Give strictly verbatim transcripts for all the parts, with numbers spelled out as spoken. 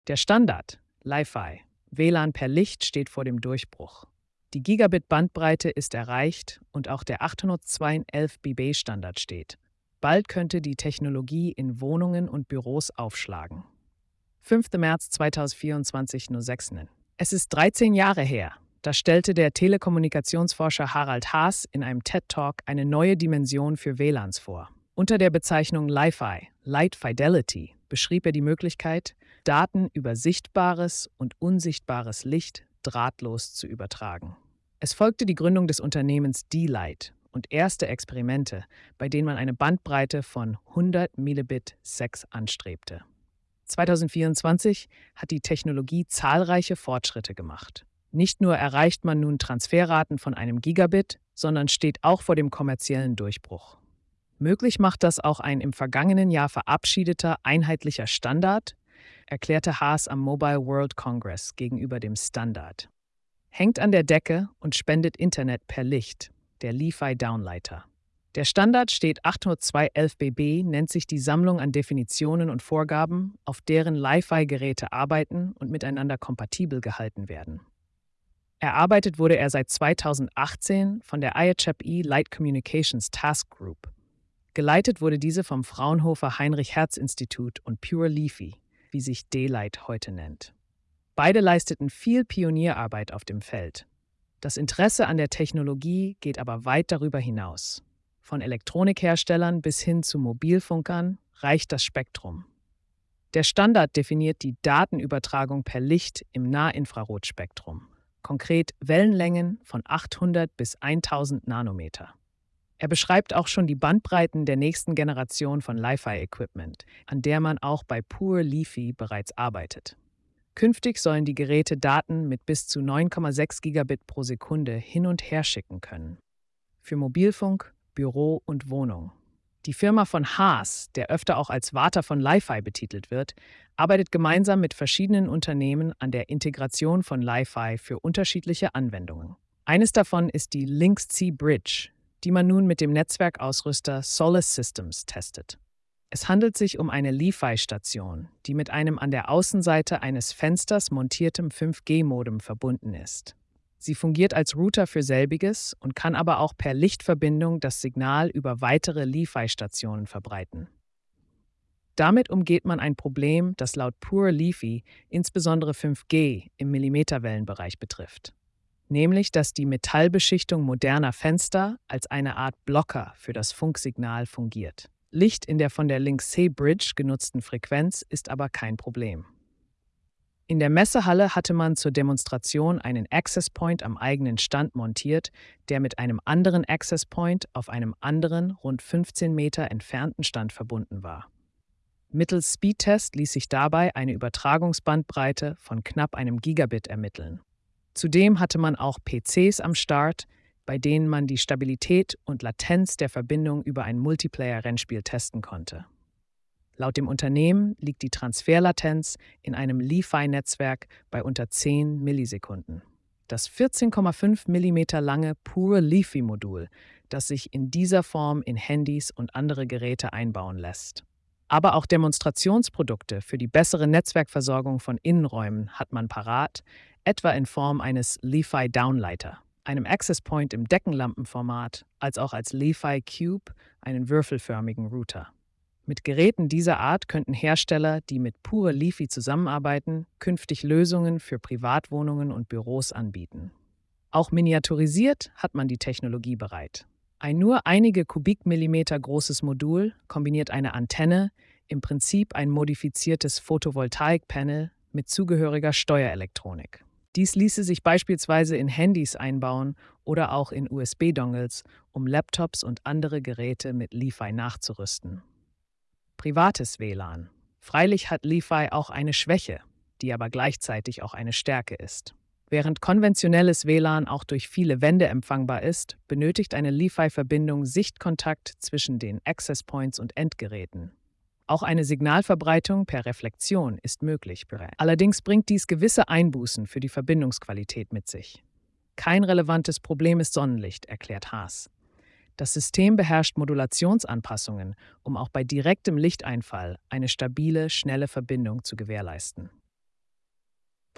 Der Standard, Li-Fi, W L A N per Licht steht vor dem Durchbruch. Die Gigabit-Bandbreite ist erreicht und auch der achthundertzweiundelf B B-Standard steht. Bald könnte die Technologie in Wohnungen und Büros aufschlagen. fünfter März zweitausendvierundzwanzig, nur sechs. Es ist dreizehn Jahre her. Da stellte der Telekommunikationsforscher Harald Haas in einem TED-Talk eine neue Dimension für W L A Ns vor. Unter der Bezeichnung Li-Fi, Light Fidelity, beschrieb er die Möglichkeit, Daten über sichtbares und unsichtbares Licht drahtlos zu übertragen. Es folgte die Gründung des Unternehmens D-Light und erste Experimente, bei denen man eine Bandbreite von hundert Millibit Sex anstrebte. zweitausendvierundzwanzig hat die Technologie zahlreiche Fortschritte gemacht. Nicht nur erreicht man nun Transferraten von einem Gigabit, sondern steht auch vor dem kommerziellen Durchbruch. Möglich macht das auch ein im vergangenen Jahr verabschiedeter einheitlicher Standard, erklärte Haas am Mobile World Congress gegenüber dem Standard. Hängt an der Decke und spendet Internet per Licht, der Li-Fi Downlighter. Der Standard steht achthundertzweiundelf B B, nennt sich die Sammlung an Definitionen und Vorgaben, auf deren Li-Fi-Geräte arbeiten und miteinander kompatibel gehalten werden. Erarbeitet wurde er seit zweitausendachtzehn von der I H E Light Communications Task Group. Geleitet wurde diese vom Fraunhofer Heinrich-Hertz-Institut und Pure Leafy, wie sich D-Light heute nennt. Beide leisteten viel Pionierarbeit auf dem Feld. Das Interesse an der Technologie geht aber weit darüber hinaus. Von Elektronikherstellern bis hin zu Mobilfunkern reicht das Spektrum. Der Standard definiert die Datenübertragung per Licht im Nahinfrarotspektrum, konkret Wellenlängen von achthundert bis tausend Nanometer. Er beschreibt auch schon die Bandbreiten der nächsten Generation von Li-Fi-Equipment, an der man auch bei Pure Leafy bereits arbeitet. Künftig sollen die Geräte Daten mit bis zu neun Komma sechs Gigabit pro Sekunde hin und her schicken können. Für Mobilfunk, Büro und Wohnung. Die Firma von Haas, der öfter auch als Vater von Li-Fi betitelt wird, arbeitet gemeinsam mit verschiedenen Unternehmen an der Integration von Li-Fi für unterschiedliche Anwendungen. Eines davon ist die Lynx-C Bridge, die man nun mit dem Netzwerkausrüster Solace Systems testet. Es handelt sich um eine Li-Fi-Station, die mit einem an der Außenseite eines Fensters montiertem fünf G Modem verbunden ist. Sie fungiert als Router für selbiges und kann aber auch per Lichtverbindung das Signal über weitere Li-Fi-Stationen verbreiten. Damit umgeht man ein Problem, das laut Pure Leafy insbesondere fünf G im Millimeterwellenbereich betrifft. Nämlich, dass die Metallbeschichtung moderner Fenster als eine Art Blocker für das Funksignal fungiert. Licht in der von der Lynx-C Bridge genutzten Frequenz ist aber kein Problem. In der Messehalle hatte man zur Demonstration einen Access Point am eigenen Stand montiert, der mit einem anderen Access Point auf einem anderen, rund fünfzehn Meter entfernten Stand verbunden war. Mittels Speedtest ließ sich dabei eine Übertragungsbandbreite von knapp einem Gigabit ermitteln. Zudem hatte man auch P Cs am Start, bei denen man die Stabilität und Latenz der Verbindung über ein Multiplayer-Rennspiel testen konnte. Laut dem Unternehmen liegt die Transferlatenz in einem Li-Fi-Netzwerk bei unter zehn Millisekunden. Das vierzehn Komma fünf Millimeter lange Pure Leafy-Modul, das sich in dieser Form in Handys und andere Geräte einbauen lässt. Aber auch Demonstrationsprodukte für die bessere Netzwerkversorgung von Innenräumen hat man parat, etwa in Form eines Li-Fi Downlighter, einem Access Point im Deckenlampenformat, als auch als Li-Fi Cube, einen würfelförmigen Router. Mit Geräten dieser Art könnten Hersteller, die mit Pure Leafy zusammenarbeiten, künftig Lösungen für Privatwohnungen und Büros anbieten. Auch miniaturisiert hat man die Technologie bereit. Ein nur einige Kubikmillimeter großes Modul kombiniert eine Antenne, im Prinzip ein modifiziertes Photovoltaik-Panel mit zugehöriger Steuerelektronik. Dies ließe sich beispielsweise in Handys einbauen oder auch in U S B-Dongles, um Laptops und andere Geräte mit Li-Fi nachzurüsten. Privates W L A N. Freilich hat Li-Fi auch eine Schwäche, die aber gleichzeitig auch eine Stärke ist. Während konventionelles W L A N auch durch viele Wände empfangbar ist, benötigt eine Li-Fi-Verbindung Sichtkontakt zwischen den Access Points und Endgeräten. Auch eine Signalverbreitung per Reflexion ist möglich. Allerdings bringt dies gewisse Einbußen für die Verbindungsqualität mit sich. Kein relevantes Problem ist Sonnenlicht, erklärt Haas. Das System beherrscht Modulationsanpassungen, um auch bei direktem Lichteinfall eine stabile, schnelle Verbindung zu gewährleisten.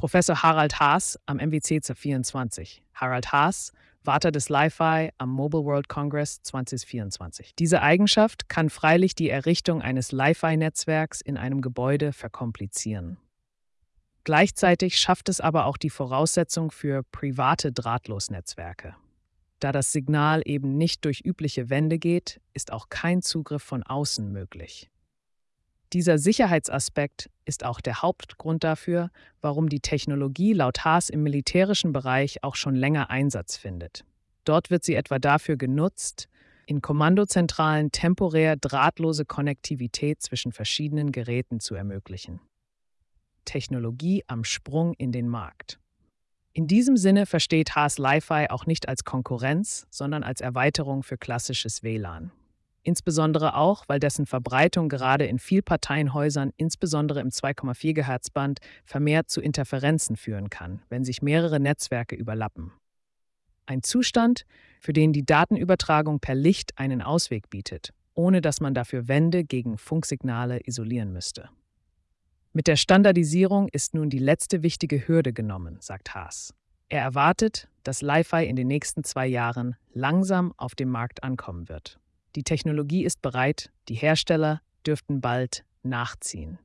Professor Harald Haas am M W C vierundzwanzig. Harald Haas, Warte des Li-Fi am Mobile World Congress zwanzig vierundzwanzig. Diese Eigenschaft kann freilich die Errichtung eines Li-Fi-Netzwerks in einem Gebäude verkomplizieren. Gleichzeitig schafft es aber auch die Voraussetzung für private Drahtlosnetzwerke. Da das Signal eben nicht durch übliche Wände geht, ist auch kein Zugriff von außen möglich. Dieser Sicherheitsaspekt ist auch der Hauptgrund dafür, warum die Technologie laut Haas im militärischen Bereich auch schon länger Einsatz findet. Dort wird sie etwa dafür genutzt, in Kommandozentralen temporär drahtlose Konnektivität zwischen verschiedenen Geräten zu ermöglichen. Technologie am Sprung in den Markt. In diesem Sinne versteht Haas Li-Fi auch nicht als Konkurrenz, sondern als Erweiterung für klassisches W L A N. Insbesondere auch, weil dessen Verbreitung gerade in Vielparteienhäusern, insbesondere im zwei Komma vier Gigahertz Band, vermehrt zu Interferenzen führen kann, wenn sich mehrere Netzwerke überlappen. Ein Zustand, für den die Datenübertragung per Licht einen Ausweg bietet, ohne dass man dafür Wände gegen Funksignale isolieren müsste. Mit der Standardisierung ist nun die letzte wichtige Hürde genommen, sagt Haas. Er erwartet, dass Li-Fi in den nächsten zwei Jahren langsam auf dem Markt ankommen wird. Die Technologie ist bereit, die Hersteller dürften bald nachziehen.